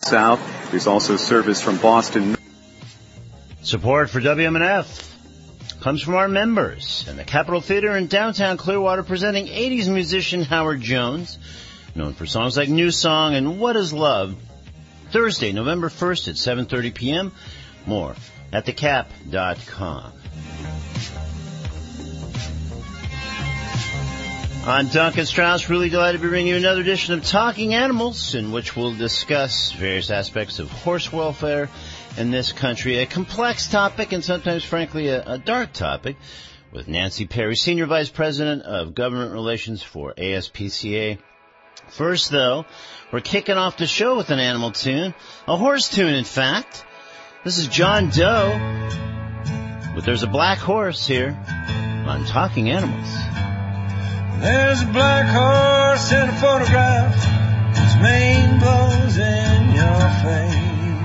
south. There's also service from Boston. Support for WMNF comes from our members and the Capitol Theater in downtown Clearwater, presenting 80s musician Howard Jones, known for songs like New Song and What Is Love. Thursday, November 1st at 7:30 p.m. More at thecap.com. I'm Duncan Strauss, really delighted to bring you another edition of Talking Animals, in which we'll discuss various aspects of horse welfare in this country, a complex topic and sometimes, frankly, a dark topic, with Nancy Perry, Senior Vice President of Government Relations for ASPCA. First, though, we're kicking off the show with an animal tune, a horse tune, in fact. This is John Doe, but there's a black horse here on Talking Animals. There's a black horse in a photograph, his mane blows in your face.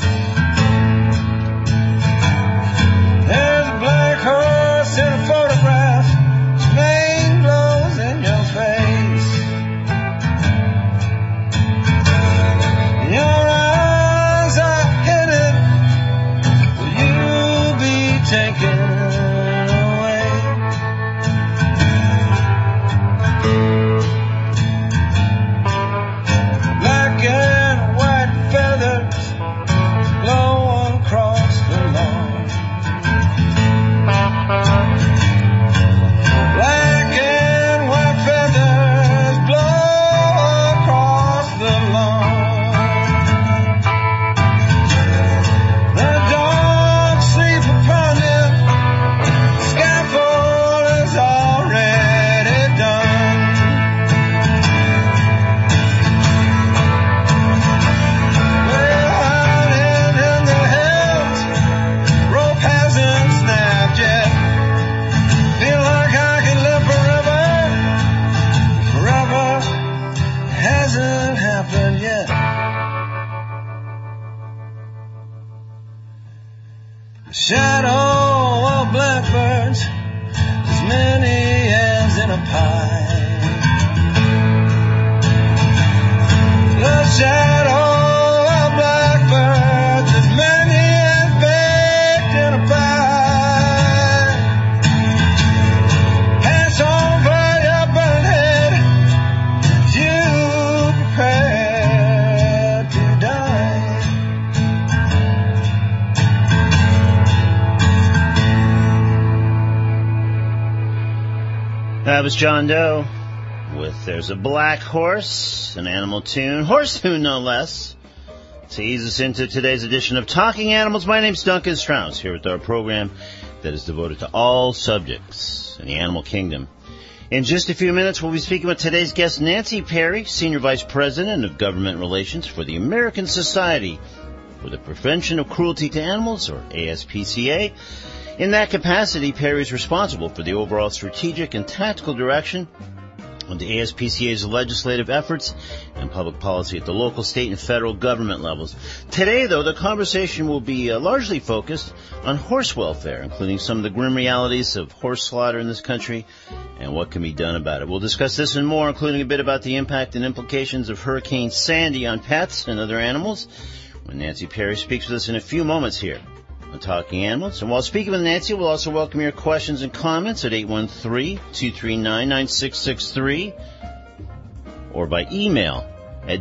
There's a black horse in a photograph, his mane blows in your face. Your eyes are hidden, will you be taken away? Black and white feathers blow across the lawn. Black and white feathers blow across the lawn. The dogs sleep upon him, the scaffold is already done. We're hiding in the hills, rope hasn't snapped yet. Feel like I can live forever, forever hasn't happened yet. The shadow of blackbirds, as many as in a pie. The shadow of blackbirds, as many as baked in a pie. Pass over your burned head, you prepare to die. That was John Doe with There's a Black Horse, an animal tune, horse tune no less, to ease us into today's edition of Talking Animals. My name's Duncan Strauss, here with our program that is devoted to all subjects in the animal kingdom. In just a few minutes, we'll be speaking with today's guest, Nancy Perry, Senior Vice President of Government Relations for the American Society for the Prevention of Cruelty to Animals, or ASPCA. In that capacity, Perry is responsible for the overall strategic and tactical direction of the ASPCA's legislative efforts and public policy at the local, state, and federal government levels. Today, though, the conversation will be largely focused on horse welfare, including some of the grim realities of horse slaughter in this country and what can be done about it. We'll discuss this and more, including a bit about the impact and implications of Hurricane Sandy on pets and other animals, when Nancy Perry speaks with us in a few moments here on Talking Animals. And while speaking with Nancy, we'll also welcome your questions and comments at 813-239-9663 or by email at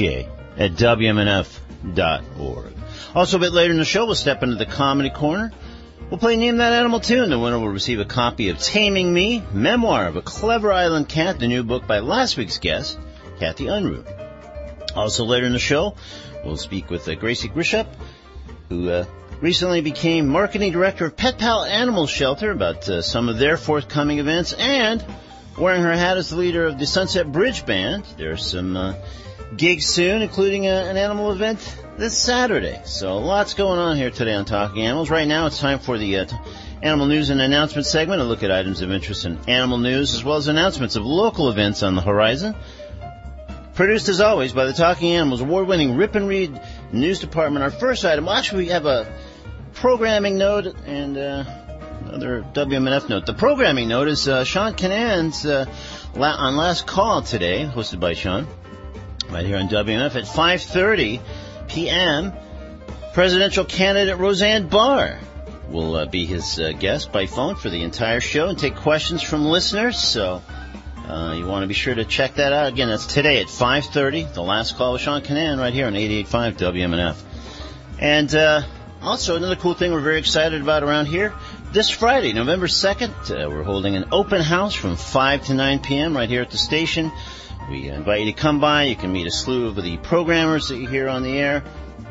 dj@wmnf.org. Also, a bit later in the show, we'll step into the Comedy Corner. We'll play Name That Animal Tune. The winner will receive a copy of Taming Me, Memoir of a Clever Island Cat, the new book by last week's guest, Kathy Unruh. Also, later in the show, we'll speak with Gracie Grisham, who recently became Marketing Director of Pet Pal Animal Shelter, about some of their forthcoming events, and wearing her hat as the leader of the Sunset Bridge Band. There's some gigs soon, including an animal event this Saturday. So lots going on here today on Talking Animals. Right now it's time for the Animal News and Announcement segment, a look at items of interest in animal news, as well as announcements of local events on the horizon. Produced, as always, by the Talking Animals award-winning Rip and Read News Department. Our first item, well, actually we have a programming note and another WMNF note. The programming note is Sean Canan's on Last Call today, hosted by Sean, right here on WMNF at 5:30. p.m., presidential candidate Roseanne Barr will be his guest by phone for the entire show and take questions from listeners. So you want to be sure to check that out. Again, that's today at 5:30. The Last Call with Sean Kinane right here on 88.5 WMNF. And also, another cool thing we're very excited about around here, this Friday, November 2nd, we're holding an open house from 5 to 9 p.m. right here at the station. We invite you to come by. You can meet a slew of the programmers that you hear on the air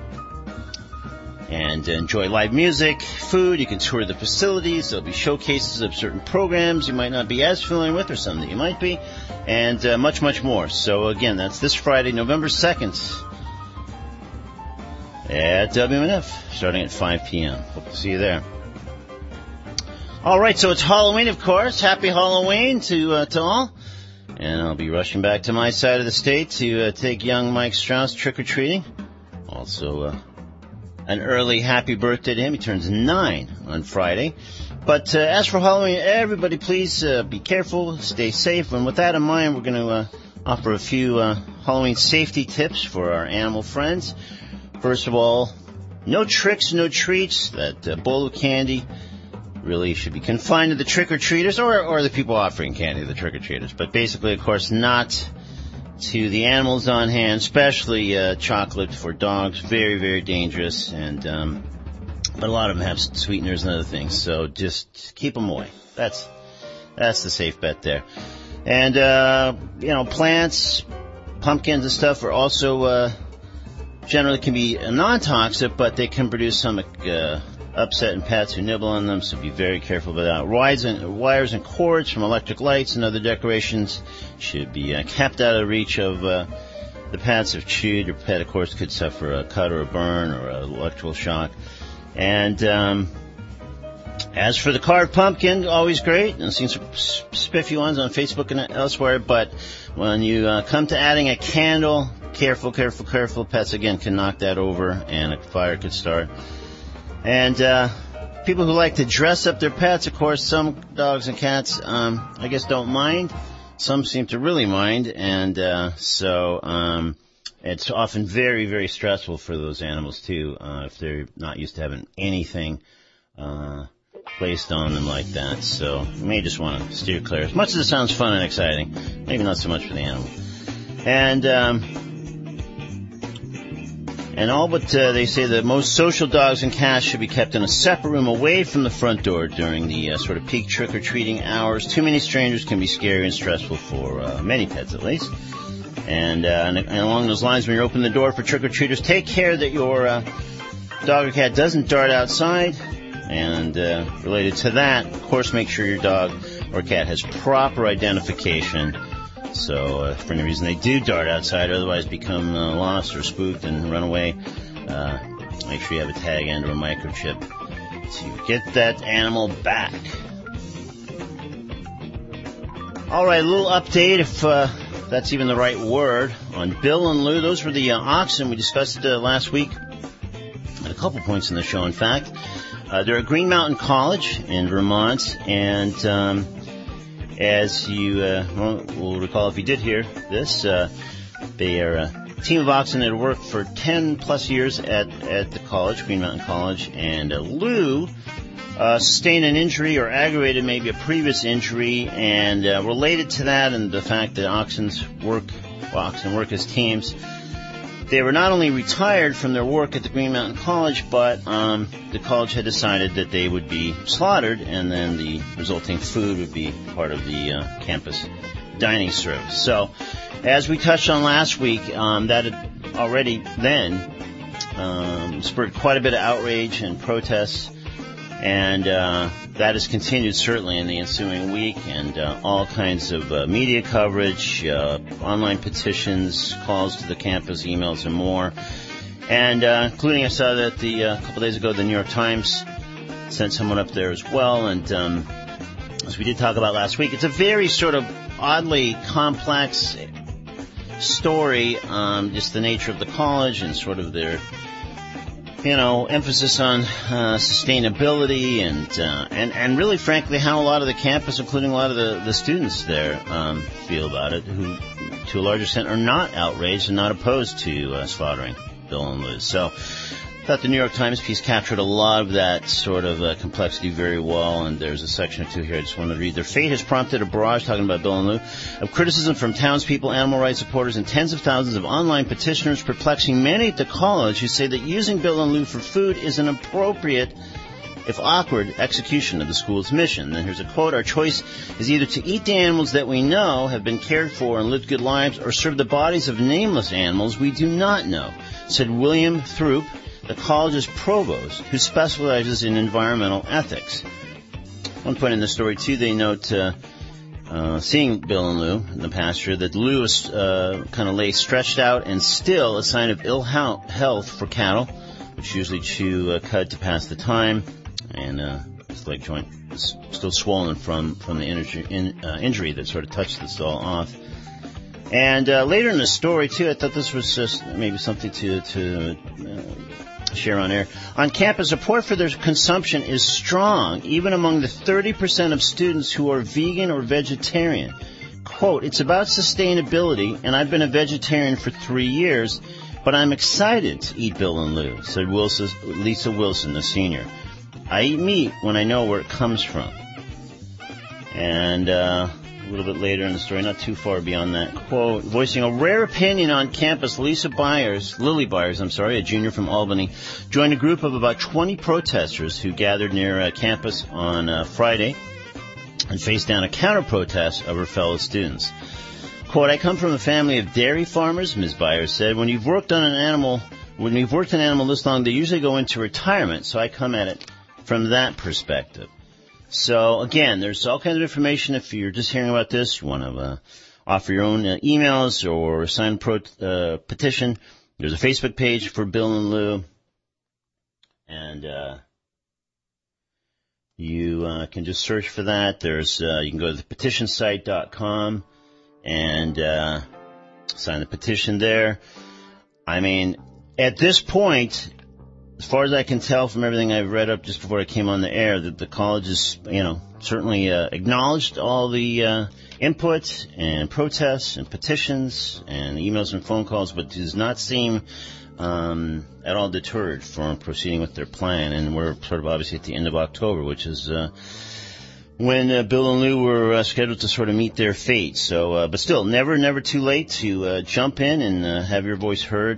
and enjoy live music, food. You can tour the facilities. There'll be showcases of certain programs you might not be as familiar with or some that you might be, and much, much more. So, again, that's this Friday, November 2nd at WMNF, starting at 5 p.m. Hope to see you there. All right, so it's Halloween, of course. Happy Halloween to all. And I'll be rushing back to my side of the state to take young Mike Strauss trick-or-treating. Also, an early happy birthday to him. He turns 9 on Friday. But as for Halloween, everybody please be careful, stay safe. And with that in mind, we're going to offer a few Halloween safety tips for our animal friends. First of all, no tricks, no treats. That bowl of candy really should be confined to the trick-or-treaters or the people offering candy to the trick-or-treaters. But basically, of course, not to the animals on hand, especially chocolate for dogs. Very, very dangerous. And but a lot of them have sweeteners and other things, so just keep them away. That's the safe bet there. And, plants, pumpkins and stuff are also generally can be non-toxic, but they can produce some upset in pets who nibble on them, so be very careful about that. Wires and cords from electric lights and other decorations should be kept out of reach of the pets. If chewed, your pet, of course, could suffer a cut or a burn or an electrical shock. And as for the carved pumpkin, always great. I've seen some spiffy ones on Facebook and elsewhere, but when you come to adding a candle, careful. Pets, again, can knock that over and a fire could start. And people who like to dress up their pets, of course, some dogs and cats, I guess, don't mind. Some seem to really mind, and so it's often very, very stressful for those animals, too, if they're not used to having anything placed on them like that. So you may just want to steer clear. As much as it sounds fun and exciting, maybe not so much for the animal. And all but they say the most social dogs and cats should be kept in a separate room away from the front door during the sort of peak trick-or-treating hours. Too many strangers can be scary and stressful for many pets, at least. And along those lines, when you're opening the door for trick-or-treaters, take care that your dog or cat doesn't dart outside. And related to that, of course, make sure your dog or cat has proper identification. So if for any reason they do dart outside, otherwise become lost or spooked and run away, make sure you have a tag and or a microchip to get that animal back. All right, a little update, if that's even the right word, on Bill and Lou. Those were the oxen we discussed last week at a couple points in the show, in fact. They're at Green Mountain College in Vermont, and as you will recall if you did hear this, they are a team of oxen that have worked for 10-plus years at the college, Green Mountain College, and Lou sustained an injury or aggravated maybe a previous injury, and related to that and the fact that oxen work as teams, they were not only retired from their work at the Green Mountain College, but the college had decided that they would be slaughtered, and then the resulting food would be part of the campus dining service. So, as we touched on last week, that had already then spurred quite a bit of outrage and protests, and that has continued certainly in the ensuing week, and all kinds of media coverage, online petitions, calls to the campus, emails, and more. And including, I saw that a couple days ago, the New York Times sent someone up there as well. And as we did talk about last week, it's a very sort of oddly complex story, just the nature of the college and sort of their emphasis on sustainability and really, frankly, how a lot of the campus, including a lot of the students there, feel about it, who, to a large extent, are not outraged and not opposed to slaughtering Bill and Lou. So I thought the New York Times piece captured a lot of that sort of complexity very well, and there's a section or two here I just want to read. Their fate has prompted a barrage, talking about Bill and Lou, of criticism from townspeople, animal rights supporters, and tens of thousands of online petitioners, perplexing many at the college who say that using Bill and Lou for food is an appropriate, if awkward, execution of the school's mission. Then here's a quote: "Our choice is either to eat the animals that we know have been cared for and lived good lives, or serve the bodies of nameless animals we do not know," said William Throop, the college's provost, who specializes in environmental ethics. At one point in the story, too, they note, seeing Bill and Lou in the pasture, that Lou was kind of lay stretched out and still, a sign of ill health for cattle, which usually chew cud to pass the time, and his leg joint is still swollen from the injury that sort of touched this all off. And later in the story, too, I thought this was just maybe something to share on air. On campus, support for their consumption is strong, even among the 30% of students who are vegan or vegetarian. Quote, "It's about sustainability, and I've been a vegetarian for 3 years, but I'm excited to eat Bill and Lou," said Lisa Wilson, a senior. "I eat meat when I know where it comes from." And a little bit later in the story, not too far beyond that quote, voicing a rare opinion on campus, Lily Byers, a junior from Albany, joined a group of about 20 protesters who gathered near campus on Friday and faced down a counter-protest of her fellow students. Quote, "I come from a family of dairy farmers," Ms. Byers said. When you've worked an animal this long, they usually go into retirement, so I come at it from that perspective. So, again, there's all kinds of information. If you're just hearing about this, you want to offer your own emails or sign a petition, there's a Facebook page for Bill and Lou, and you can just search for that. There's you can go to thepetitionsite.com and sign the petition there. I mean, at this point, as far as I can tell from everything I've read up just before I came on the air, that the college has, certainly acknowledged all the input and protests and petitions and emails and phone calls, but does not seem at all deterred from proceeding with their plan. And we're sort of obviously at the end of October, which is when Bill and Lou were scheduled to sort of meet their fate. So, but still, never too late to jump in and have your voice heard.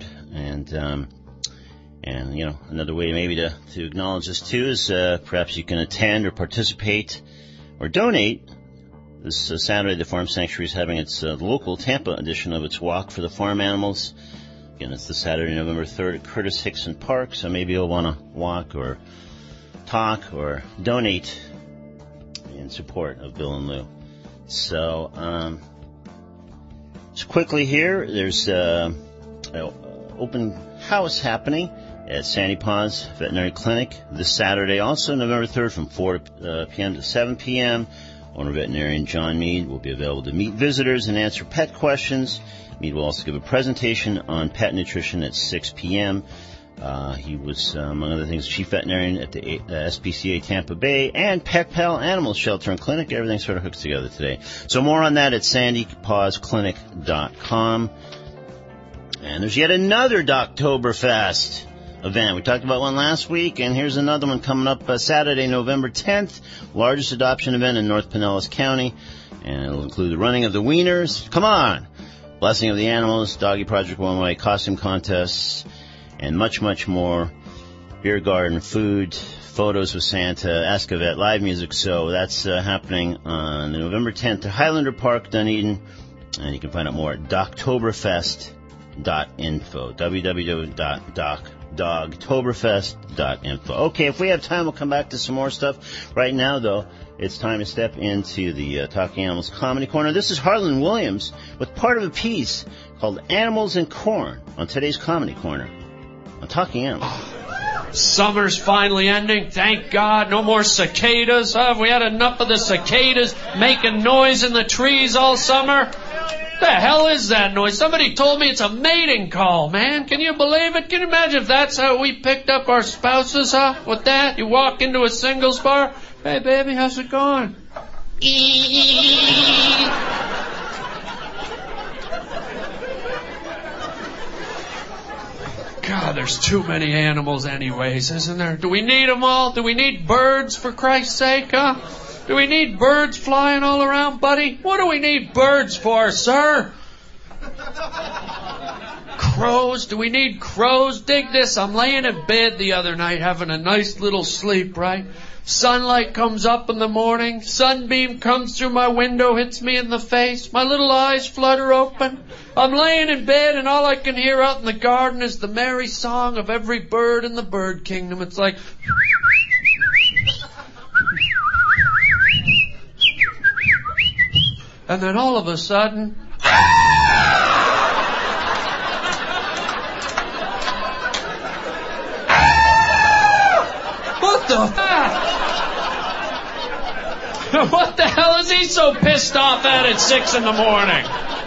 And another way maybe to acknowledge this too is perhaps you can attend or participate or donate. This Saturday, the Farm Sanctuary is having its local Tampa edition of its Walk for the Farm Animals. Again, it's the Saturday, November 3rd at Curtis Hickson Park, so maybe you'll want to walk or talk or donate in support of Bill and Lou. So, just quickly here, there's an open house happening at Sandy Paws Veterinary Clinic this Saturday, also November 3rd from 4 p.m. to 7 p.m. Owner veterinarian John Mead will be available to meet visitors and answer pet questions. Mead will also give a presentation on pet nutrition at 6 p.m. He was, among other things, chief veterinarian at the SPCA Tampa Bay and Pet Pal Animal Shelter and Clinic. Everything sort of hooks together today. So more on that at sandypawsclinic.com. And there's yet another Doctoberfest event. We talked about one last week, and here's another one coming up Saturday, November 10th, largest adoption event in North Pinellas County, and it'll include the running of the Wieners, come on, blessing of the animals, Doggy Project One Way, costume contests, and much, much more. Beer garden, food, photos with Santa, Ask a Vet, live music. So that's happening on November 10th at Highlander Park, Dunedin, and you can find out more at doctoberfest.info, www.dogtoberfest.info. Okay, if we have time, we'll come back to some more stuff. Right now, though, it's time to step into the Talking Animals Comedy Corner. This is Harlan Williams with part of a piece called Animals and Corn on today's Comedy Corner on Talking Animals. Summer's finally ending. Thank God. No more cicadas. Have we had enough of the cicadas making noise in the trees all summer? The hell is that noise? Somebody told me it's a mating call, man. Can you believe it? Can you imagine if that's how we picked up our spouses, huh? With that, you walk into a singles bar. Hey, baby, how's it going? God, there's too many animals anyways, isn't there? Do we need them all? Do we need birds, for Christ's sake, huh? Do we need birds flying all around, buddy? What do we need birds for, sir? Crows? Do we need crows? Dig this. I'm laying in bed the other night having a nice little sleep, right? Sunlight comes up in the morning. Sunbeam comes through my window, hits me in the face. My little eyes flutter open. I'm laying in bed and all I can hear out in the garden is the merry song of every bird in the bird kingdom. It's like... And then all of a sudden... What the... What the hell is he so pissed off at 6 in the morning?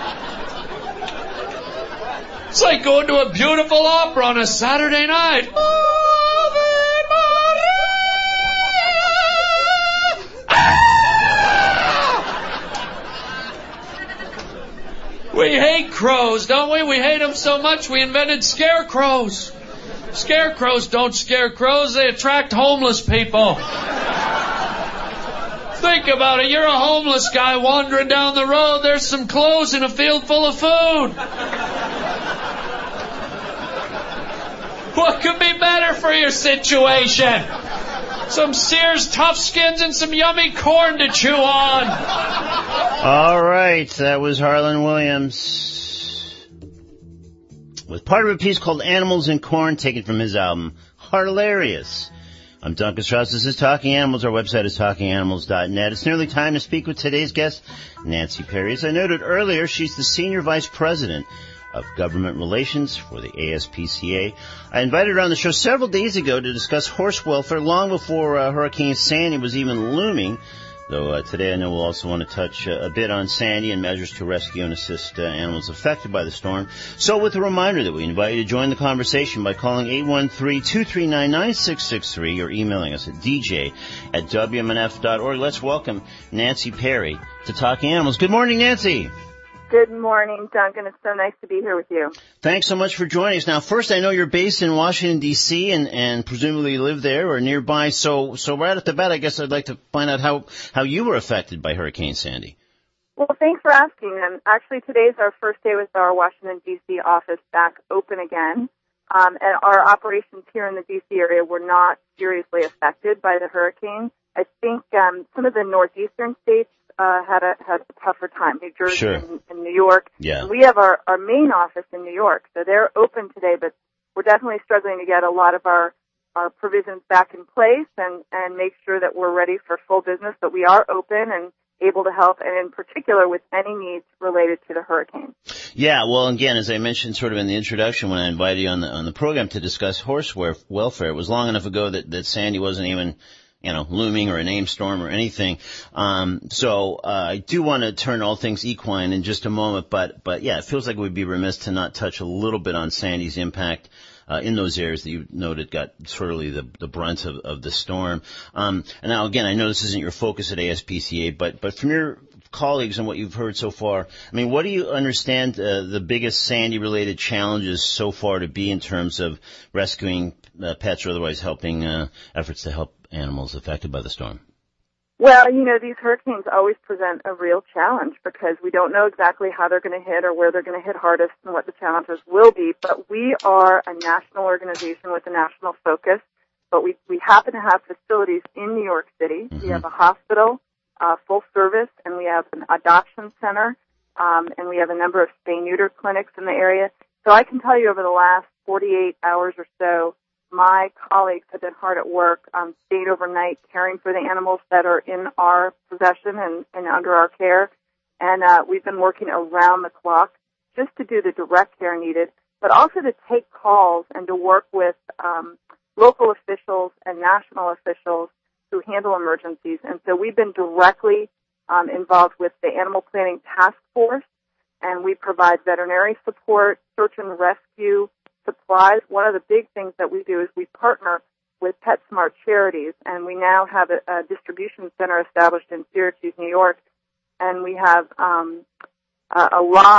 It's like going to a beautiful opera on a Saturday night. We hate crows, don't we? We hate them so much we invented scarecrows. Scarecrows don't scare crows, they attract homeless people. Think about it. You're a homeless guy wandering down the road. There's some clothes in a field full of food. What could be better for your situation? Some Sears Tough Skins and some yummy corn to chew on. All right, that was Harlan Williams with part of a piece called Animals and Corn, taken from his album, Hearthilarious. I'm Duncan Strauss. This is Talking Animals. Our website is talkinganimals.net. It's nearly time to speak with today's guest, Nancy Perry. As I noted earlier, she's the Senior Vice President of Government Relations for the ASPCA. I invited her on the show several days ago to discuss horse welfare long before Hurricane Sandy was even looming. Though today I know we'll also want to touch a bit on Sandy and measures to rescue and assist animals affected by the storm. So with a reminder that we invite you to join the conversation by calling 813-239-9663 or emailing us at dj@wmnf.org. Let's welcome Nancy Perry to Talking Animals. Good morning, Nancy. Good morning, Duncan. It's so nice to be here with you. Thanks so much for joining us. Now, first, I know you're based in Washington, D.C., and presumably live there or nearby. So right off the bat, I guess I'd like to find out how you were affected by Hurricane Sandy. Well, thanks for asking. And actually, today's our first day with our Washington, D.C. office back open again. And our operations here in the D.C. area were not seriously affected by the hurricane. I think some of the northeastern states had a tougher time, New Jersey Sure. and New York. Yeah. And we have our main office in New York, so they're open today, but we're definitely struggling to get a lot of our provisions back in place and make sure that we're ready for full business, but we are open and able to help, and in particular with any needs related to the hurricane. Yeah, well, again, as I mentioned sort of in the introduction when I invited you on the program to discuss horse welfare, it was long enough ago that Sandy wasn't even looming or a named storm or anything. So I do want to turn all things equine in just a moment, but yeah, it feels like we'd be remiss to not touch a little bit on Sandy's impact in those areas that you noted got sort of the brunt of the storm. And now, again, I know this isn't your focus at ASPCA, but from your colleagues and what you've heard so far, I mean, what do you understand the biggest Sandy-related challenges so far to be in terms of rescuing pets or otherwise helping efforts to help animals affected by the storm? Well, these hurricanes always present a real challenge because we don't know exactly how they're going to hit or where they're going to hit hardest and what the challenges will be. But we are a national organization with a national focus. But we happen to have facilities in New York City. Mm-hmm. We have a hospital, full service, and we have an adoption center, and we have a number of spay-neuter clinics in the area. So I can tell you over the last 48 hours or so, my colleagues have been hard at work, staying overnight, caring for the animals that are in our possession and under our care. And we've been working around the clock just to do the direct care needed, but also to take calls and to work with local officials and national officials who handle emergencies. And so we've been directly involved with the Animal Planning Task Force, and we provide veterinary support, search and rescue, supplies. One of the big things that we do is we partner with PetSmart Charities, and we now have a distribution center established in Syracuse, New York, and we have a lot of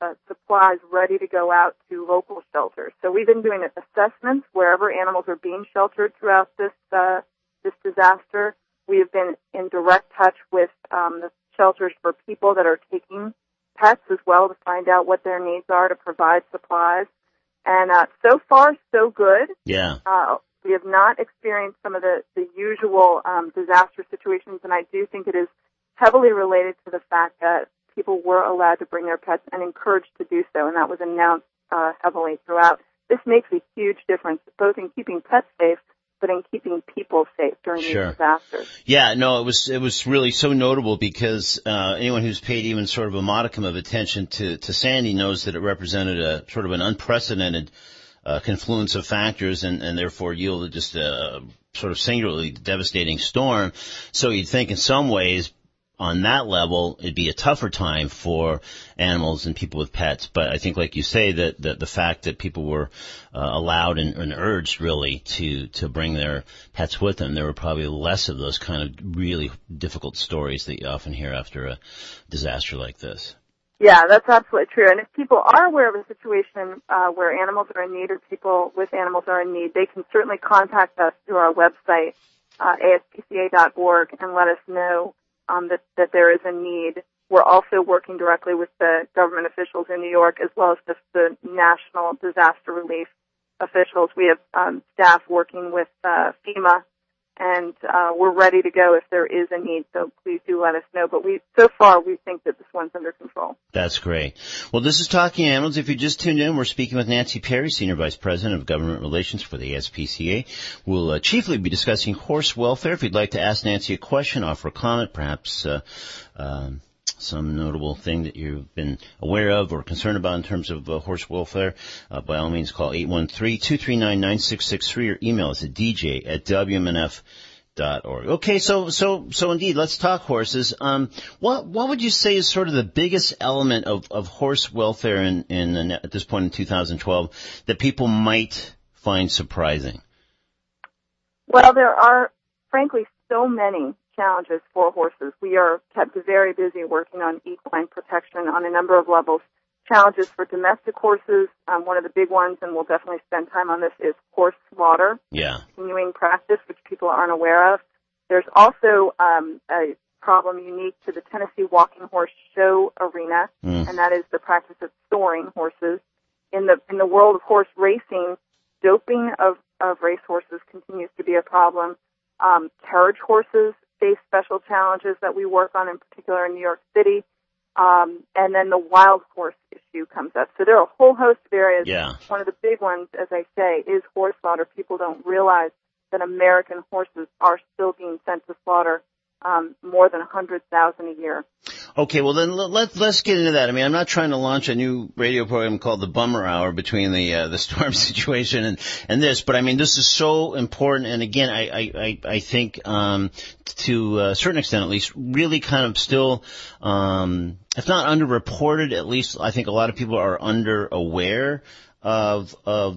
supplies ready to go out to local shelters. So we've been doing assessments wherever animals are being sheltered throughout this disaster. We have been in direct touch with the shelters for people that are taking pets as well to find out what their needs are to provide supplies. And so far, so good. Yeah. We have not experienced some of the usual disaster situations, and I do think it is heavily related to the fact that people were allowed to bring their pets and encouraged to do so, and that was announced heavily throughout. This makes a huge difference, both in keeping pets safe, but in keeping people safe during these disasters. Yeah, no, it was really so notable because anyone who's paid even sort of a modicum of attention to Sandy knows that it represented a sort of an unprecedented confluence of factors and therefore yielded just a sort of singularly devastating storm. So you'd think in some ways on that level, it'd be a tougher time for animals and people with pets. But I think, like you say, that the fact that people were allowed and urged really to bring their pets with them, there were probably less of those kind of really difficult stories that you often hear after a disaster like this. Yeah, that's absolutely true. And if people are aware of a situation where animals are in need or people with animals are in need, they can certainly contact us through our website, aspca.org, and let us know that there is a need. We're also working directly with the government officials in New York as well as the national disaster relief officials. We have staff working with FEMA, and we're ready to go if there is a need. So please do let us know. But so far we think that this one's under control. That's great. Well, this is Talking Animals. If you just tuned in, we're speaking with Nancy Perry, Senior Vice President of Government Relations for the ASPCA. We'll chiefly be discussing horse welfare. If you'd like to ask Nancy a question, offer a comment, perhaps some notable thing that you've been aware of or concerned about in terms of horse welfare, by all means call 813-239-9663 or email us at dj@wmnf.org. Okay, so indeed, let's talk horses. What would you say is sort of the biggest element of horse welfare at this point in 2012 that people might find surprising? Well, there are, frankly, so many challenges for horses. We are kept very busy working on equine protection on a number of levels. Challenges for domestic horses, one of the big ones, and we'll definitely spend time on this, is horse slaughter. Yeah. Continuing practice, which people aren't aware of. There's also a problem unique to the Tennessee Walking Horse Show arena, and that is the practice of storing horses. In the world of horse racing, doping of racehorses continues to be a problem. Carriage horses face special challenges that we work on, in particular in New York City. And then the wild horse issue comes up. So there are a whole host of areas. Yeah. One of the big ones, as I say, is horse slaughter. People don't realize that American horses are still being sent to slaughter more than 100,000 a year. Okay, well then let's get into that. I mean, I'm not trying to launch a new radio program called the Bummer Hour between the storm situation and this, but I mean, this is so important. And again, I think to a certain extent, at least, really kind of still, if not underreported, at least I think a lot of people are under aware of,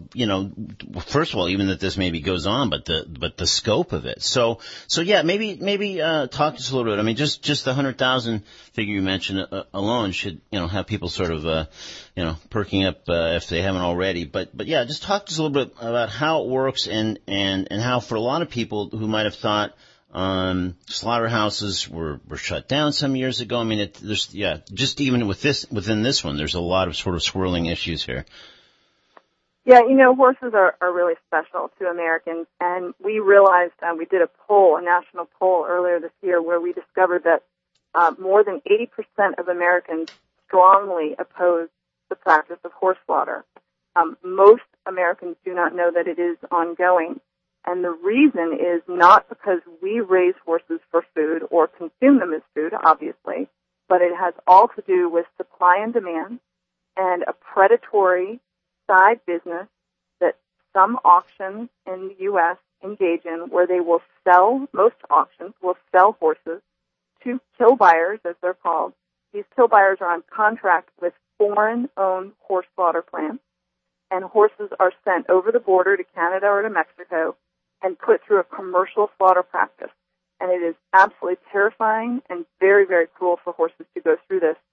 first of all, even that this maybe goes on, but the scope of it. So yeah, maybe, talk to us a little bit. I mean, just the 100,000 figure you mentioned alone should, have people sort of, perking up, if they haven't already. But yeah, just talk to us a little bit about how it works and how for a lot of people who might have thought, slaughterhouses were shut down some years ago. I mean, just even within this one, there's a lot of sort of swirling issues here. Yeah, horses are really special to Americans, and we realized, we did a national poll earlier this year where we discovered that more than 80% of Americans strongly oppose the practice of horse slaughter. Most Americans do not know that it is ongoing, and the reason is not because we raise horses for food or consume them as food, obviously, but it has all to do with supply and demand and a predatory side business that some auctions in the U.S. engage in, where they will most auctions will sell horses to kill buyers, as they're called. These kill buyers are on contract with foreign-owned horse slaughter plants, and horses are sent over the border to Canada or to Mexico and put through a commercial slaughter practice. And it is absolutely terrifying and very, very cruel for horses to go through this.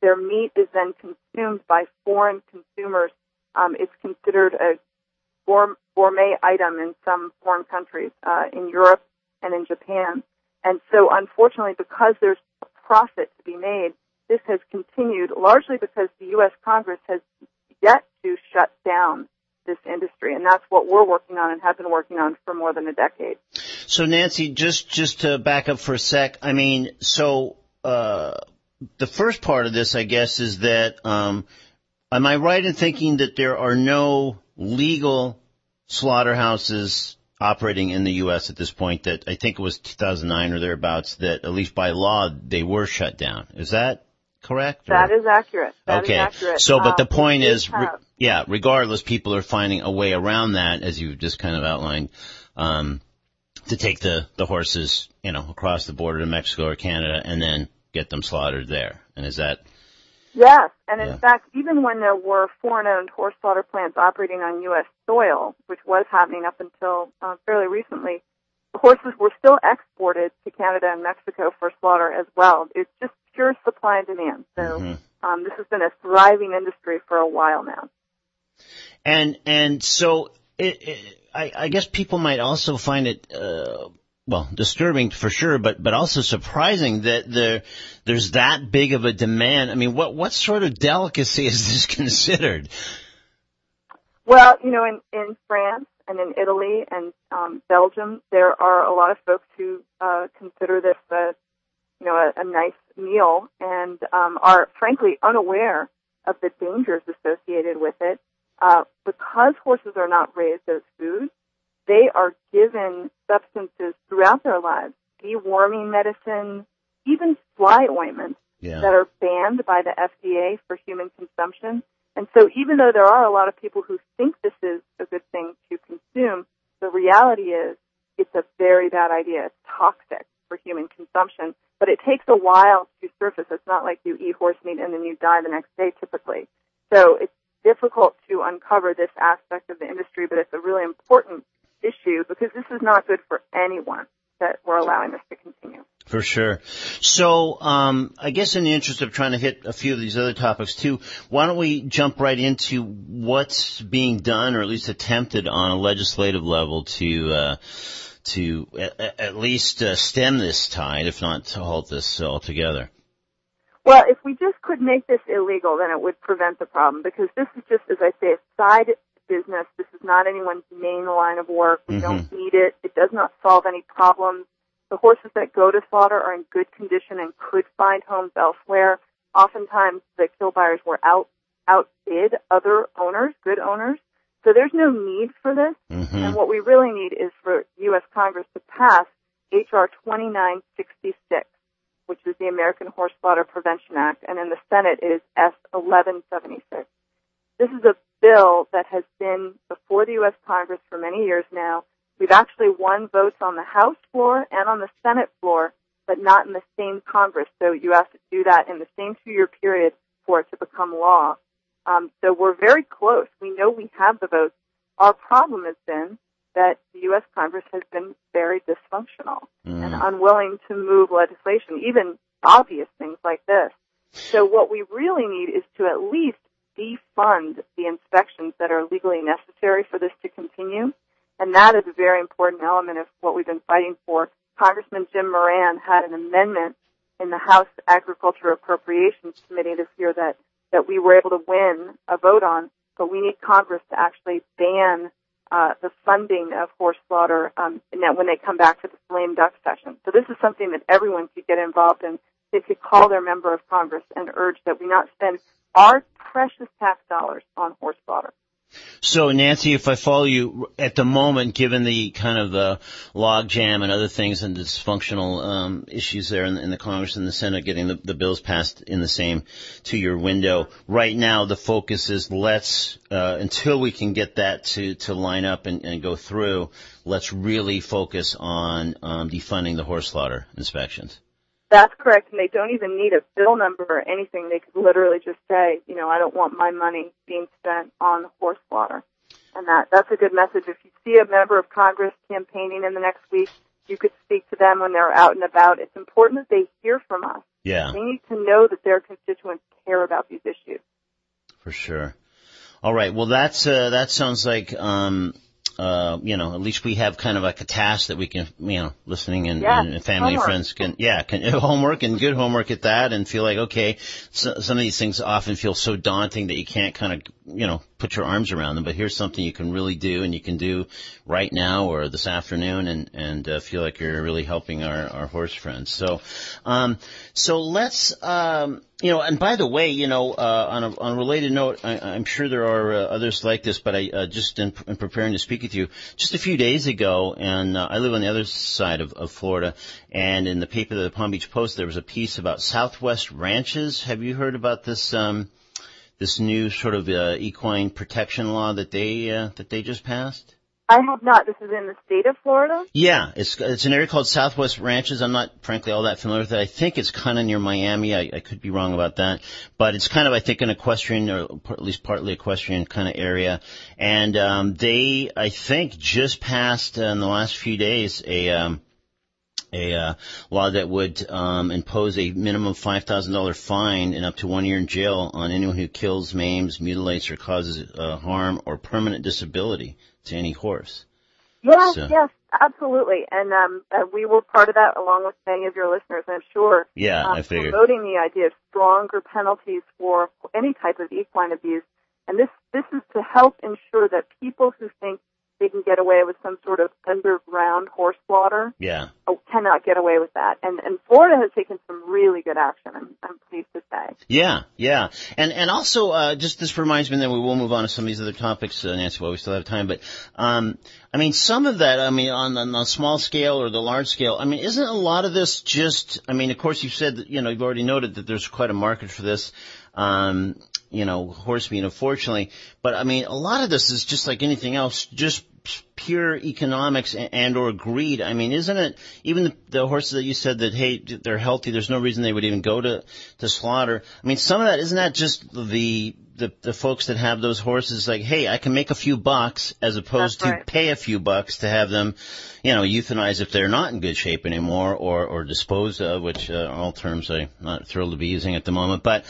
their meat is then consumed by foreign consumers. It's considered a gourmet item in some foreign countries, in Europe and in Japan. And so, unfortunately, because there's a profit to be made, this has continued largely because the U.S. Congress has yet to shut down this industry, and that's what we're working on and have been working on for more than a decade. So, Nancy, just to back up for a sec, I mean, so the first part of this, I guess, is that am I right in thinking that there are no legal slaughterhouses operating in the U.S. at this point? That I think it was 2009 or thereabouts that, at least by law, they were shut down. Is that correct? That is accurate. That okay. is accurate. So, but the point is, regardless, people are finding a way around that, as you just kind of outlined, to take the horses, across the border to Mexico or Canada and then get them slaughtered there. And is that? Yes, and in fact, even when there were foreign-owned horse slaughter plants operating on U.S. soil, which was happening up until fairly recently, the horses were still exported to Canada and Mexico for slaughter as well. It's just pure supply and demand. So this has been a thriving industry for a while now. And so I guess people might also find it disturbing for sure, but also surprising that there's that big of a demand. I mean, what sort of delicacy is this considered? Well, in France and in Italy and Belgium, there are a lot of folks who consider this a nice meal and are frankly unaware of the dangers associated with it. Because horses are not raised as food, they are given substances throughout their lives, deworming medicine, even fly ointments that are banned by the FDA for human consumption. And so even though there are a lot of people who think this is a good thing to consume, the reality is it's a very bad idea. It's toxic for human consumption. But it takes a while to surface. It's not like you eat horse meat and then you die the next day typically. So it's difficult to uncover this aspect of the industry, but it's a really important issue because this is not good for anyone that we're allowing this to continue. For sure. So, I guess in the interest of trying to hit a few of these other topics too, why don't we jump right into what's being done or at least attempted on a legislative level to at least stem this tide, if not to halt this altogether? Well, if we just could make this illegal, then it would prevent the problem because this is just, as I say, a side business. This is not anyone's main line of work. We don't need it. It does not solve any problems. The horses that go to slaughter are in good condition and could find homes elsewhere. Oftentimes, the kill buyers were outbid other owners, good owners. So there's no need for this. And what we really need is for U.S. Congress to pass H.R. 2966, which is the American Horse Slaughter Prevention Act, and in the Senate it is S. 1176. This is a bill that has been before the U.S. Congress for many years now. We've actually won votes on the House floor and on the Senate floor, but not in the same Congress. So you have to do that in the same 2-year period for it to become law. So we're very close. We know we have the votes. Our problem has been that the U.S. Congress has been very dysfunctional and unwilling to move legislation, even obvious things like this. So what we really need is to at least defund the inspections that are legally necessary for this to continue. And that is a very important element of what we've been fighting for. Congressman Jim Moran had an amendment in the House Agriculture Appropriations Committee this year that we were able to win a vote on, but we need Congress to actually ban the funding of horse slaughter when they come back to the lame duck session. So this is something that everyone could get involved in. They could call their member of Congress and urge that we not spend our precious tax dollars on horse slaughter. So, Nancy, if I follow you, at the moment, given the kind of the logjam and other things and dysfunctional issues there in the Congress and the Senate getting the bills passed in the same 2-year window, right now the focus is until we can get that to line up and go through, let's really focus on defunding the horse slaughter inspections. That's correct, and they don't even need a bill number or anything. They could literally just say, I don't want my money being spent on horse slaughter. And that's a good message. If you see a member of Congress campaigning in the next week, You could speak to them when they're out and about. It's important that they hear from us. Yeah. They need to know that their constituents care about these issues. For sure. All right. Well, that sounds like, at least we have kind of like a task that we can, listening and family and friends can homework and good homework at that and feel like, okay, some of these things often feel so daunting that you can't kind of, put your arms around them, but here's something you can really do and you can do right now or this afternoon and feel like you're really helping our horse friends. So let's, and by the way, on a related note, I'm sure there are others like this, but I just in preparing to speak with you, just a few days ago, and I live on the other side of Florida, and in the paper, the Palm Beach Post, there was a piece about Southwest Ranches. Have you heard about this new sort of equine protection law that they just passed? I have not. This is in the state of Florida? Yeah, it's an area called Southwest Ranches. I'm not, frankly, all that familiar with it. I think it's kind of near Miami. I could be wrong about that. But it's kind of, I think, an equestrian, or at least partly equestrian kind of area. And they, I think, just passed in the last few days a law that would impose a minimum $5,000 fine and up to 1 year in jail on anyone who kills, maims, mutilates, or causes harm or permanent disability to any horse. Yes, absolutely. And we were part of that along with many of your listeners, I'm sure. Yeah, I figured. Promoting the idea of stronger penalties for any type of equine abuse. And this is to help ensure that people who think they can get away with some sort of underground horse slaughter cannot get away with that. And Florida has taken some really good action, I'm pleased to say. Yeah. And also, just this reminds me, and then we will move on to some of these other topics, Nancy, while we still have time. But, some of that, on the small scale or the large scale, isn't a lot of this just, of course you've said that, you've already noted that there's quite a market for this. Horse meat, unfortunately. But, a lot of this is just like anything else, just pure economics and or greed. Isn't it, even the horses that you said that, hey, they're healthy, there's no reason they would even go to slaughter. Some of that, isn't that just the folks that have those horses like, hey, I can make a few bucks as opposed to pay a few bucks to have them, euthanized if they're not in good shape anymore or disposed of, which are all terms I'm not thrilled to be using at the moment. But,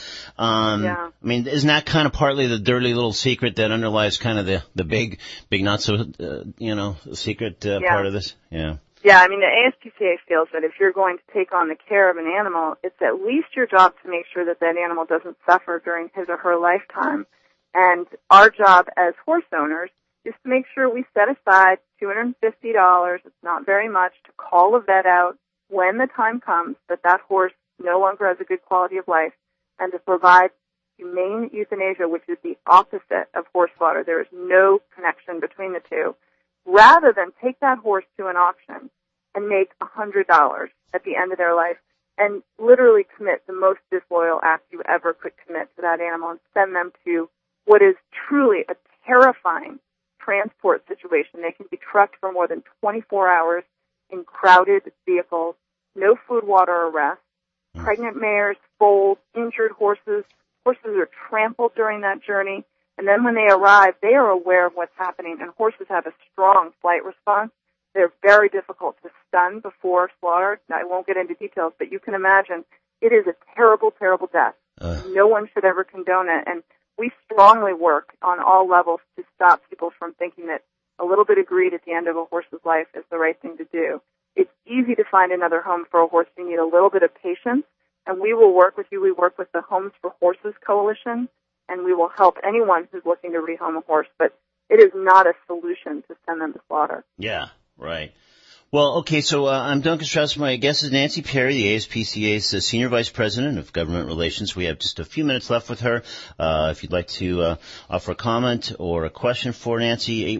isn't that kind of partly the dirty little secret that underlies kind of the big not so, secret part of this? Yeah. Yeah, the ASPCA feels that if you're going to take on the care of an animal, it's at least your job to make sure that that animal doesn't suffer during his or her lifetime. And our job as horse owners is to make sure we set aside $250, it's not very much, to call a vet out when the time comes that horse no longer has a good quality of life, and to provide humane euthanasia, which is the opposite of horse slaughter. There is no connection between the two. Rather than take that horse to an auction and make $100 at the end of their life and literally commit the most disloyal act you ever could commit to that animal and send them to what is truly a terrifying transport situation. They can be trucked for more than 24 hours in crowded vehicles, no food, water, or rest. Pregnant mares, foals, injured horses. Horses are trampled during that journey. And then when they arrive, they are aware of what's happening, and horses have a strong flight response. They're very difficult to stun before slaughter. Now, I won't get into details, but you can imagine it is a terrible, terrible death. No one should ever condone it. And we strongly work on all levels to stop people from thinking that a little bit of greed at the end of a horse's life is the right thing to do. It's easy to find another home for a horse. You need a little bit of patience, and we will work with you. We work with the Homes for Horses Coalition, and we will help anyone who's looking to rehome a horse, but it is not a solution to send them to slaughter. Yeah, right. Well, okay, so I'm Duncan Strauss. My guest is Nancy Perry, the ASPCA's Senior Vice President of Government Relations. We have just a few minutes left with her. If you'd like to offer a comment or a question for Nancy,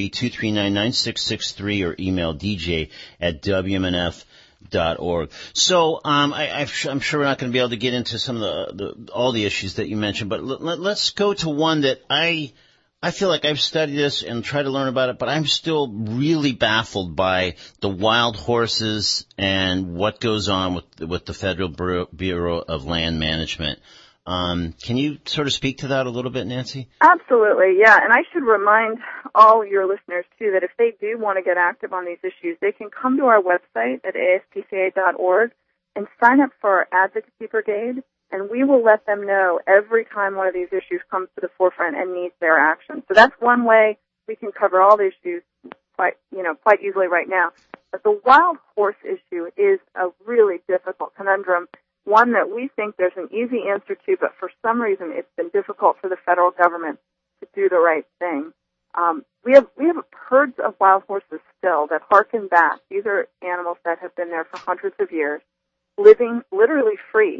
813-239-9663 or email dj@wmnf.org. So I'm sure we're not going to be able to get into some of all the issues that you mentioned, but let's go to one that I feel like I've studied this and tried to learn about it, but I'm still really baffled by the wild horses and what goes on with the Federal Bureau of Land Management. Can you sort of speak to that a little bit, Nancy? Absolutely, yeah. And I should remind all your listeners, too, that if they do want to get active on these issues, they can come to our website at aspca.org and sign up for our advocacy brigade, and we will let them know every time one of these issues comes to the forefront and needs their action. So that's one way we can cover all the issues quite easily right now. But the wild horse issue is a really difficult conundrum, one that we think there's an easy answer to, but for some reason it's been difficult for the federal government to do the right thing. We have herds of wild horses still that harken back. These are animals that have been there for hundreds of years, living literally free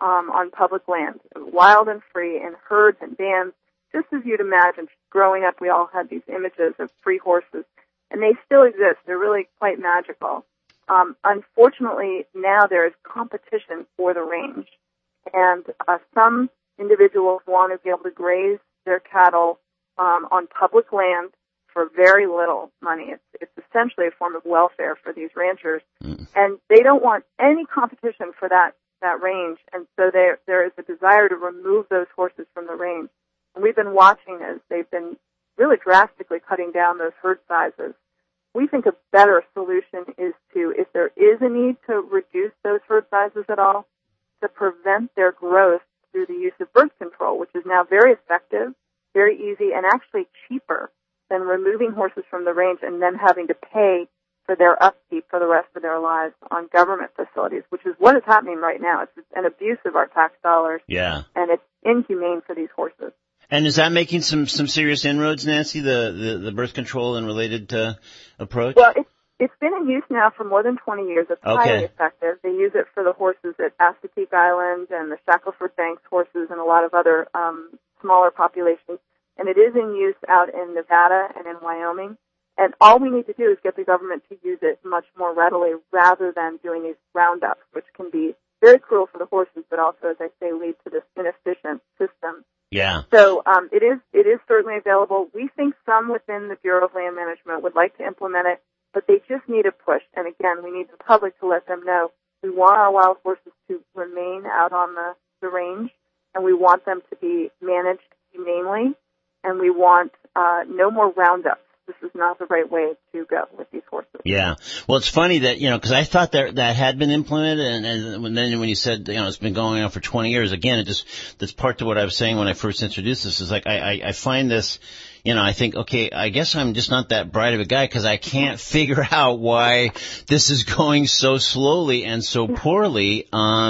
on public land, wild and free in herds and bands, just as you'd imagine. Growing up, we all had these images of free horses, and they still exist. They're really quite magical. Unfortunately, now there is competition for the range, and some individuals want to be able to graze their cattle on public land for very little money. It's essentially a form of welfare for these ranchers, and they don't want any competition for that range, and so there is a desire to remove those horses from the range. And we've been watching as they've been really drastically cutting down those herd sizes. We think a better solution is to, if there is a need to reduce those herd sizes at all, to prevent their growth through the use of birth control, which is now very effective, very easy, and actually cheaper than removing horses from the range and then having to pay for their upkeep for the rest of their lives on government facilities, which is what is happening right now. It's an abuse of our tax dollars, and it's inhumane for these horses. And is that making some serious inroads, Nancy, the birth control and related approach? Well, it's been in use now for more than 20 years. It's highly effective. They use it for the horses at Assateague Island and the Shackleford Banks horses and a lot of other smaller populations. And it is in use out in Nevada and in Wyoming. And all we need to do is get the government to use it much more readily rather than doing these roundups, which can be very cruel for the horses, but also, as I say, lead to this inefficient system. Yeah. So it is certainly available. We think some within the Bureau of Land Management would like to implement it, but they just need a push. And again, we need the public to let them know we want our wild horses to remain out on the range, and we want them to be managed humanely, and we want no more roundups. This is not the right way to go with these horses. Yeah. Well, it's funny that, because I thought that had been implemented, and then when you said, it's been going on for 20 years, again, that's part to what I was saying when I first introduced this, is like, I find this, I think, okay, I guess I'm just not that bright of a guy because I can't figure out why this is going so slowly and so poorly.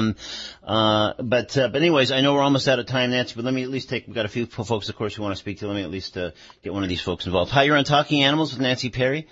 But anyways, I know we're almost out of time, Nancy, but let me at least we've got a few folks, of course, who want to speak to. Let me at least get one of these folks involved. Hi, you're on Talking Animals with Nancy Perry.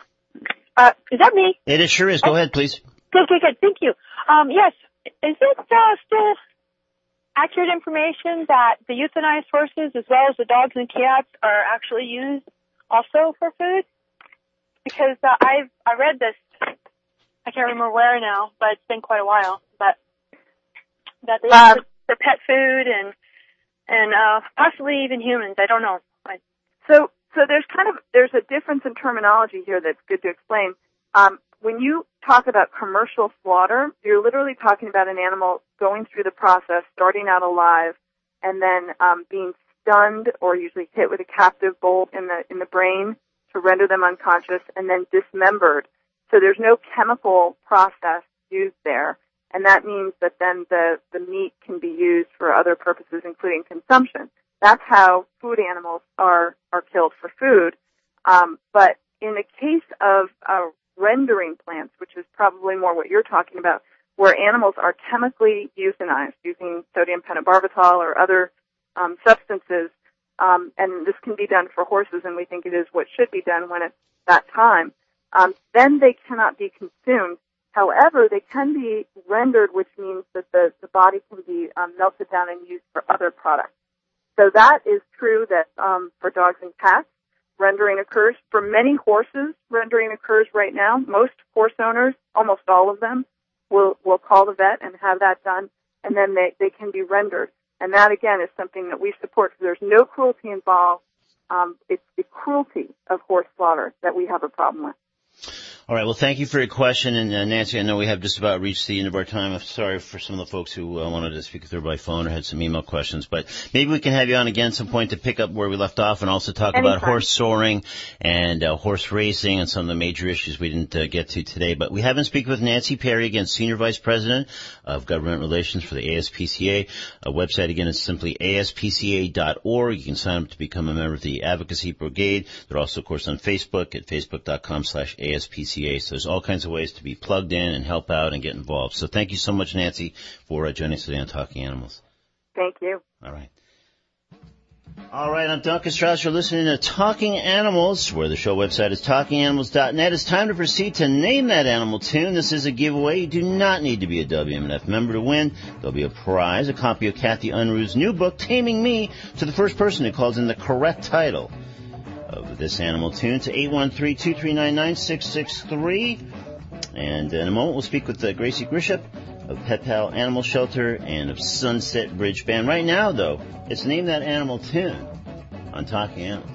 Is that me? It sure is. Go ahead, please. Good. Thank you. Yes. Is it still accurate information that the euthanized horses, as well as the dogs and cats, are actually used also for food? Because I read this, I can't remember where now, but it's been quite a while, but that they use it for pet food and possibly even humans. I don't know. So there's a difference in terminology here that's good to explain. When you talk about commercial slaughter, you're literally talking about an animal going through the process, starting out alive, and then being stunned or usually hit with a captive bolt in the brain to render them unconscious, and then dismembered. So there's no chemical process used there, and that means that then the meat can be used for other purposes, including consumption. That's how food animals are killed for food. But in the case of rendering plants, which is probably more what you're talking about, where animals are chemically euthanized using sodium pentobarbital or other substances, and this can be done for horses, and we think it is what should be done when it's that time, then they cannot be consumed. However, they can be rendered, which means that the body can be melted down and used for other products. So that is true that for dogs and cats, rendering occurs. For many horses, rendering occurs right now. Most horse owners, almost all of them, will call the vet and have that done, and then they can be rendered. And that, again, is something that we support. So there's no cruelty involved. It's the cruelty of horse slaughter that we have a problem with. All right. Well, thank you for your question. And Nancy, I know we have just about reached the end of our time. I'm sorry for some of the folks who wanted to speak with her by phone or had some email questions. But maybe we can have you on again some point to pick up where we left off and also talk about horse soaring and horse racing and some of the major issues we didn't get to today. But we have been speaking with Nancy Perry, again, Senior Vice President of Government Relations for the ASPCA. Website, again, is simply aspca.org. You can sign up to become a member of the Advocacy Brigade. They're also, of course, on Facebook at facebook.com/ASPCA. So there's all kinds of ways to be plugged in and help out and get involved. So thank you so much, Nancy, for joining us today on Talking Animals. Thank you. All right. All right, I'm Duncan Strauss. You're listening to Talking Animals, where the show website is talkinganimals.net. It's time to proceed to name that animal tune. This is a giveaway. You do not need to be a WMNF member to win. There'll be a prize, a copy of Kathy Unruh's new book, Taming Me, to the first person who calls in the correct title of this animal tune to 813-239-9663. And in a moment, we'll speak with Gracie Grisham of Pet Pal Animal Shelter and of Sunset Bridge Band. Right now, though, it's Name That Animal Tune on Talking Animals.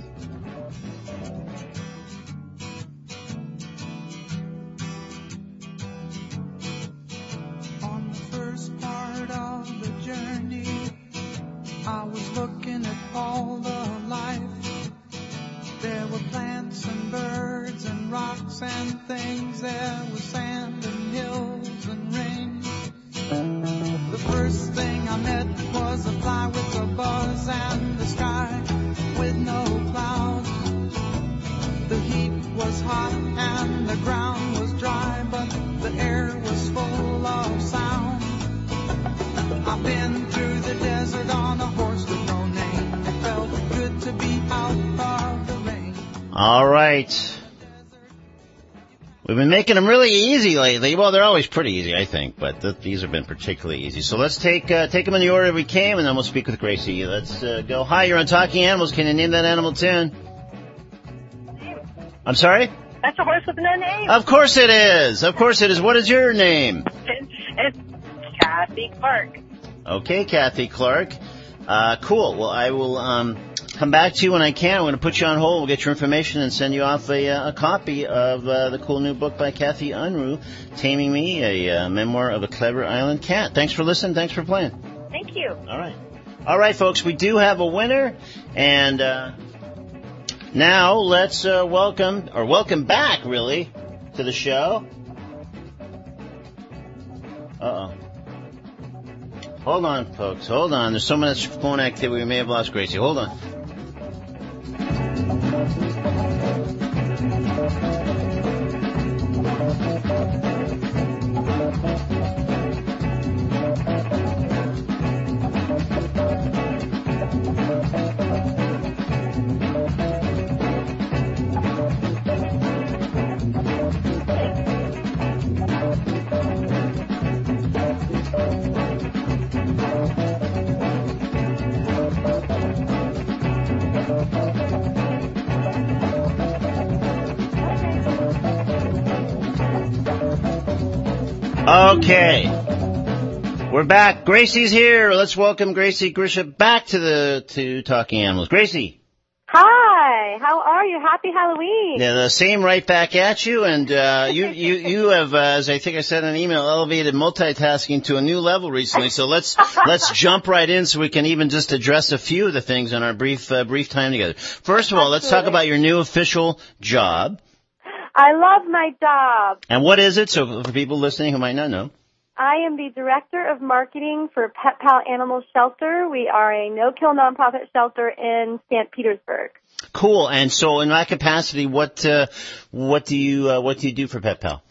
On the first part of the journey, I was looking at all the life. There were plants and birds and rocks and things. There was sand and hills and rain. The first thing I met was a fly with a buzz and the sky with no clouds. The heat was hot and the ground was dry, but the air was full of sound. I've been through the desert on a horse with no name. It felt good to be out of the rain. All right. We've been making them really easy lately. Well, they're always pretty easy, I think, but these have been particularly easy. So let's take them in the order we came, and then we'll speak with Gracie. Let's go. Hi, you're on Talking Animals. Can you name that animal tune? I'm sorry? That's a horse with no name. Of course it is. Of course it is. What is your name? It's Kathy Clark. Okay, Kathy Clark. Cool. Well, I will come back to you when I can. I'm going to put you on hold. We'll get your information and send you off a copy of the cool new book by Kathy Unruh, Taming Me, a memoir of a clever island cat. Thanks for listening. Thanks for playing. Thank you. All right. All right, folks. We do have a winner. And now let's welcome back, really, to the show. Uh-oh. Hold on, folks. Hold on. There's so much phone activity we may have lost Gracie. Hold on. Okay. We're back. Gracie's here. Let's welcome Gracie Grisham back to Talking Animals. Gracie. Hi. How are you? Happy Halloween. Yeah, the same right back at you. And you have, as I think I said in an email, elevated multitasking to a new level recently. So let's jump right in so we can even just address a few of the things in our brief time together. First of all, let's talk about your new official job. I love my job. And what is it? So for people listening who might not know. I am the Director of Marketing for Pet Pal Animal Shelter. We are a no-kill nonprofit shelter in St. Petersburg. Cool. And so in that capacity, what do you do for Pet Pal?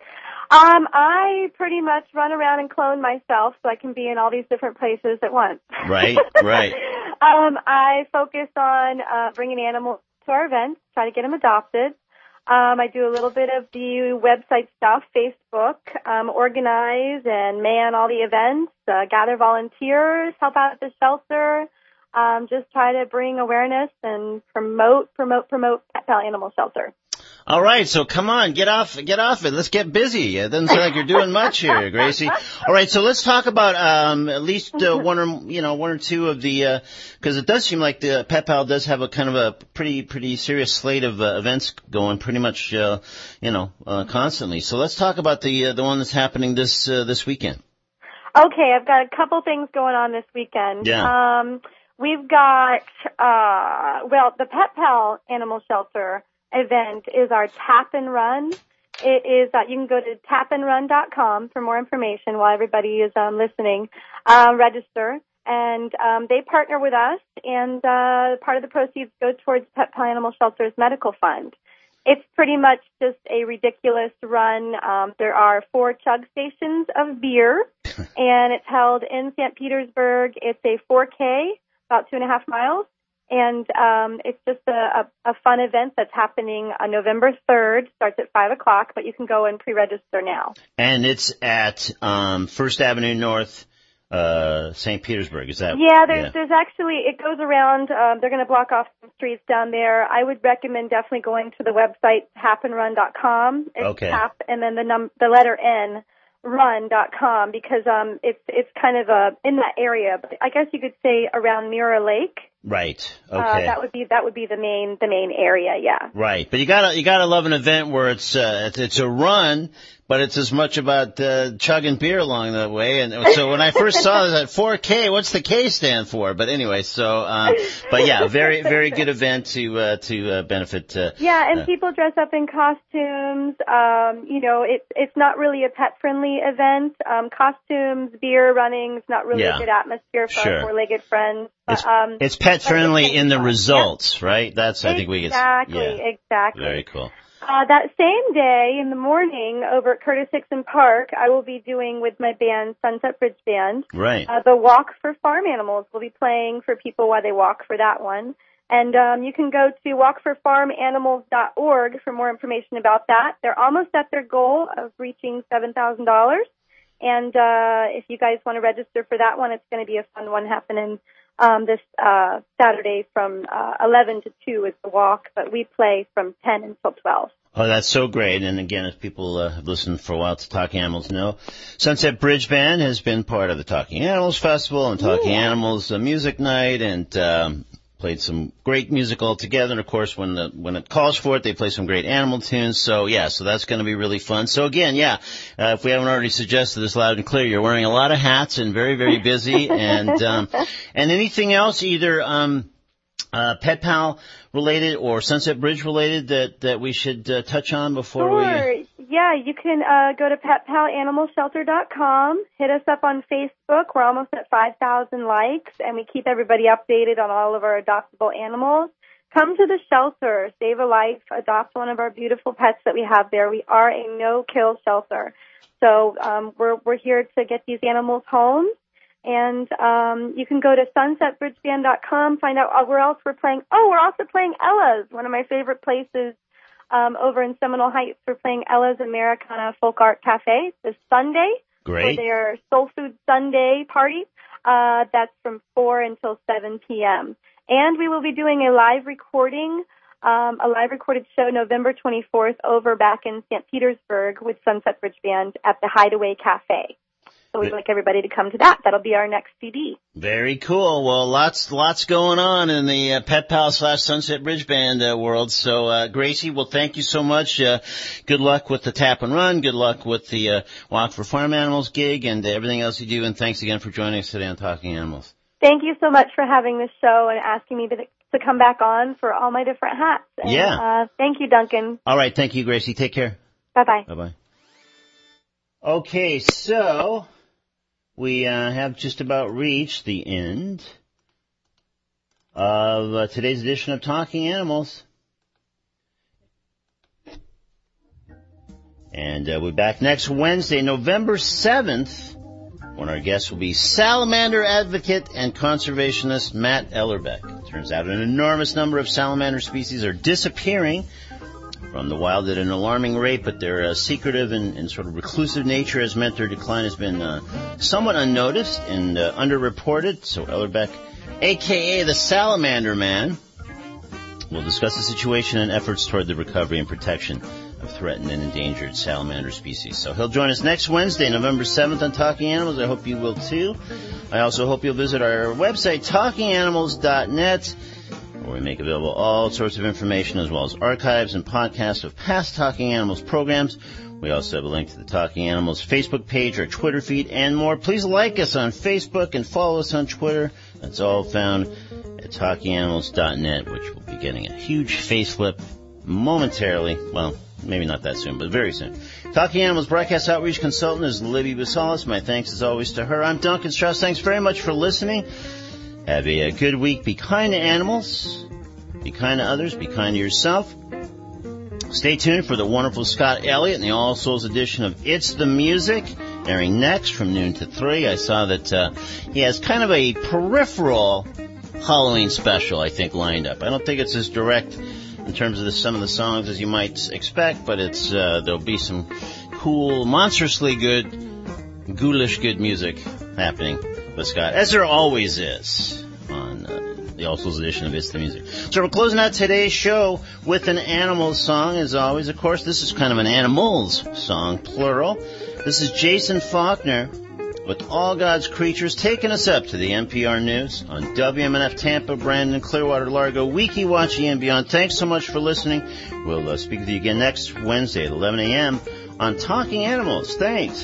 I pretty much run around and clone myself so I can be in all these different places at once. Right, right. I focus on bringing animals to our events, try to get them adopted. I do a little bit of the website stuff, Facebook, organize and man all the events, gather volunteers, help out at the shelter, just try to bring awareness and promote Pet Pal Animal Shelter. All right, so come on, get off it. Let's get busy. It doesn't sound like you're doing much here, Gracie. All right, so let's talk about at least one or two of the because it does seem like the Pet Pal does have a kind of a pretty serious slate of events going pretty much constantly. So let's talk about the one that's happening this weekend. Okay, I've got a couple things going on this weekend. Yeah. We've got the Pet Pal Animal Shelter event is our Tap and Run. It is you can go to tapandrun.com for more information while everybody is listening. Register, and they partner with us, and part of the proceeds goes towards Pet Pal Animal Shelter's medical fund. It's pretty much just a ridiculous run. There are 4 chug stations of beer, and it's held in St. Petersburg. It's a 4K, about 2.5 miles. And it's just a fun event that's happening on November 3rd. Starts at 5 o'clock, but you can go and pre-register now. And it's at First Avenue North, St. Petersburg. Is that? Yeah, there's actually, it goes around. They're going to block off some streets down there. I would recommend definitely going to the website tapandrun.com. It's okay. Tap and then the letter N. Run.com, because it's kind of in that area, but I guess you could say around Mirror Lake. Right. Okay. That would be the main area. Yeah. Right. But you gotta love an event where it's a run, but it's as much about chugging beer along the way. And so when I first saw that 4K, what's the K stand for? But anyway, so but yeah, very very good event to benefit. Yeah, and people dress up in costumes. It's not really a pet friendly event. Costumes, beer, running. It's not really a good atmosphere for our 4-legged friends. It's pet friendly in the results, right? That's I think we get exactly. Very cool. That same day in the morning over at Curtis Hickson Park, I will be doing with my band, Sunset Bridge Band. Right. The Walk for Farm Animals. We'll be playing for people while they walk for that one. And you can go to walkforfarmanimals.org for more information about that. They're almost at their goal of reaching $7,000. And if you guys want to register for that one, it's going to be a fun one happening this Saturday from 11 to 2 is the walk, but we play from 10 until 12. Oh, that's so great. And again, if people have listened for a while to Talking Animals know, Sunset Bridge Band has been part of the Talking Animals Festival and Talking Animals Music Night, and played some great music all together. And of course, when it calls for it, they play some great animal tunes. So so that's going to be really fun. So again, if we haven't already suggested this loud and clear, you're wearing a lot of hats and very, very busy. And anything else, either Pet Pal related or Sunset Bridge related that we should touch on before we... Yeah, you can go to petpalanimalshelter.com, hit us up on Facebook. We're almost at 5,000 likes, and we keep everybody updated on all of our adoptable animals. Come to the shelter, save a life, adopt one of our beautiful pets that we have there. We are a no-kill shelter. So we're here to get these animals home. And you can go to sunsetbridgeband.com, find out where else we're playing. Oh, we're also playing Ella's, one of my favorite places over in Seminole Heights. We're playing Ella's Americana Folk Art Cafe this Sunday. Great. For their Soul Food Sunday party. That's from 4 until 7 p.m. And we will be doing a live recorded show November 24th over back in St. Petersburg with Sunset Bridge Band at the Hideaway Cafe. So we'd like everybody to come to that. That'll be our next CD. Very cool. Well, lots going on in the Pet Pal / Sunset Bridge Band world. So, Gracie, well, thank you so much. Good luck with the Tap and Run. Good luck with the Walk for Farm Animals gig and everything else you do. And thanks again for joining us today on Talking Animals. Thank you so much for having this show and asking me to come back on for all my different hats. And, thank you, Duncan. All right. Thank you, Gracie. Take care. Bye-bye. Bye-bye. Okay, so... we have just about reached the end of today's edition of Talking Animals. And we'll be back next Wednesday, November 7th, when our guest will be salamander advocate and conservationist Matt Ellerbeck. It turns out an enormous number of salamander species are disappearing from the wild at an alarming rate, but their secretive and sort of reclusive nature has meant their decline has been somewhat unnoticed and underreported. So Ellerbeck, a.k.a. the Salamander Man, We'll discuss the situation and efforts toward the recovery and protection of threatened and endangered salamander species. So he'll join us next Wednesday, November 7th on Talking Animals. I hope you will too. I also hope you'll visit our website, talkinganimals.net, where we make available all sorts of information as well as archives and podcasts of past Talking Animals programs. We also have a link to the Talking Animals Facebook page, our Twitter feed, and more. Please like us on Facebook and follow us on Twitter. That's all found at talkinganimals.net, which will be getting a huge facelift momentarily. Well, maybe not that soon, but very soon. Talking Animals broadcast outreach consultant is Libby Basalis. My thanks as always to her. I'm Duncan Strauss. Thanks very much for listening. Have a good week. Be kind to animals. Be kind to others. Be kind to yourself. Stay tuned for the wonderful Scott Elliott and the All Souls edition of It's the Music, airing next from noon to 3. I saw that he has kind of a peripheral Halloween special, I think, lined up. I don't think it's as direct in terms of some of the songs as you might expect, but it's there'll be some cool, monstrously good, ghoulish good music happening with Scott, as there always is on the All Souls edition of It's the Music. So we're closing out today's show with an Animals song, as always. Of course, this is kind of an Animals song, plural. This is Jason Faulkner with All God's Creatures, taking us up to the NPR News on WMNF Tampa, Brandon, Clearwater, Largo, Weeki Wachee, and beyond. Thanks so much for listening. We'll speak with you again next Wednesday at 11 a.m. on Talking Animals. Thanks.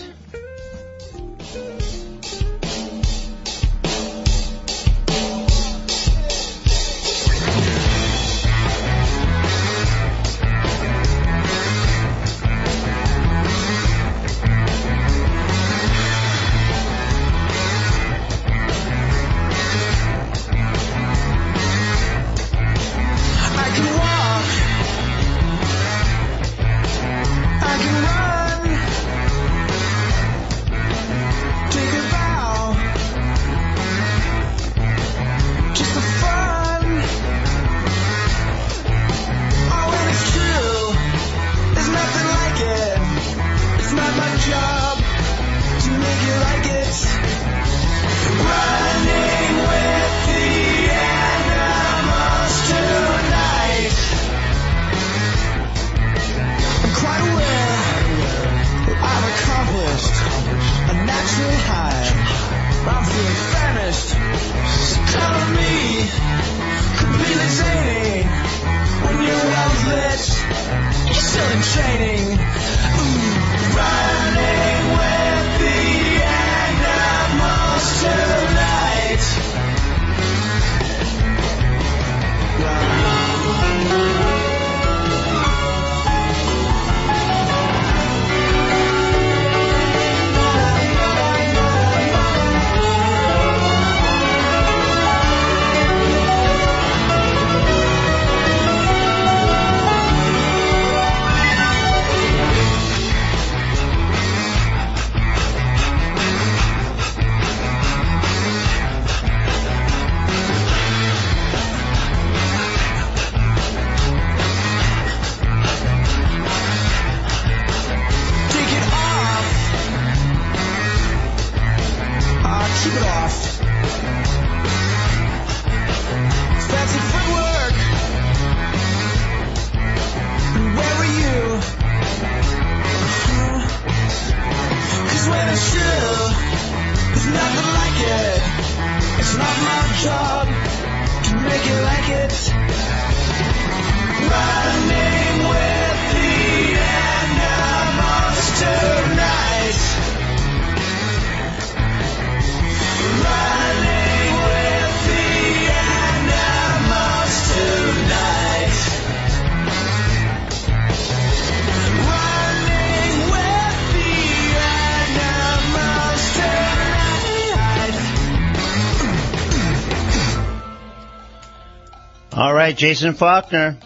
All right, Jason Faulkner.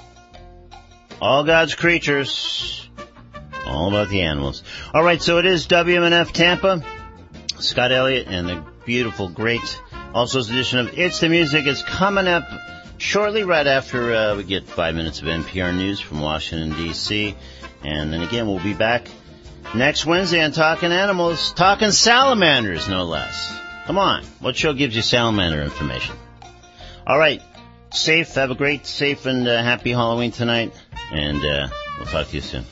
All God's Creatures. All about the animals. All right, so it is WMNF Tampa. Scott Elliott and the beautiful, great All Souls edition of It's the Music is coming up shortly, right after we get 5 minutes of NPR News from Washington, D.C. And then again, we'll be back next Wednesday on Talking Animals, talking salamanders, no less. Come on, what show gives you salamander information? All right. safe. Have a great, safe, and happy Halloween tonight. And we'll talk to you soon.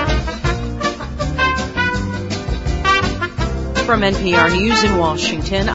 From NPR News in Washington,